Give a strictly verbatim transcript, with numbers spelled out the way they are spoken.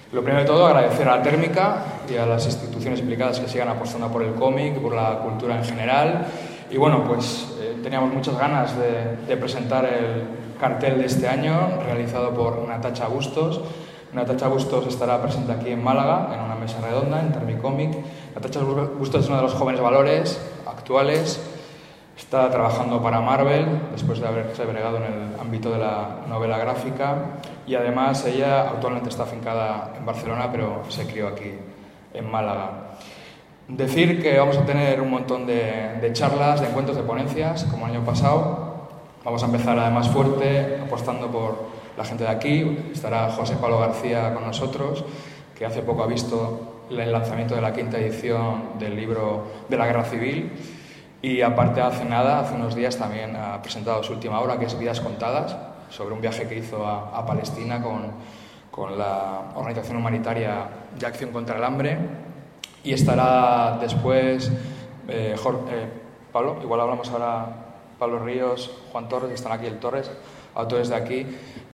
Lo primero de todo, agradecer a la Térmica y a las instituciones implicadas que sigan apostando por el cómic, por la cultura en general. Y bueno, pues eh, teníamos muchas ganas de, de presentar el cartel de este año, realizado por Natacha Bustos. Natacha Bustos estará presente aquí en Málaga, en una mesa redonda, en Termicomic. Natacha Bustos es uno de los jóvenes valores actuales. Está trabajando para Marvel, después de haberse bregado en el ámbito de la novela gráfica. Y además ella actualmente está afincada en Barcelona, pero se crió aquí, en Málaga. Decir que vamos a tener un montón de, de charlas, de encuentros, de ponencias, como el año pasado. Vamos a empezar además fuerte, apostando por la gente de aquí. Estará José Pablo García con nosotros, que hace poco ha visto el lanzamiento de la quinta edición del libro de la Guerra Civil. Y aparte, hace nada, hace unos días también ha presentado su última obra, que es Vidas Contadas, sobre un viaje que hizo a, a Palestina con, con la organización humanitaria de Acción contra el Hambre. Y estará después eh, Jorge, eh, Pablo, igual hablamos ahora, Pablo Ríos, Juan Torres, que están aquí, el Torres, autores de aquí.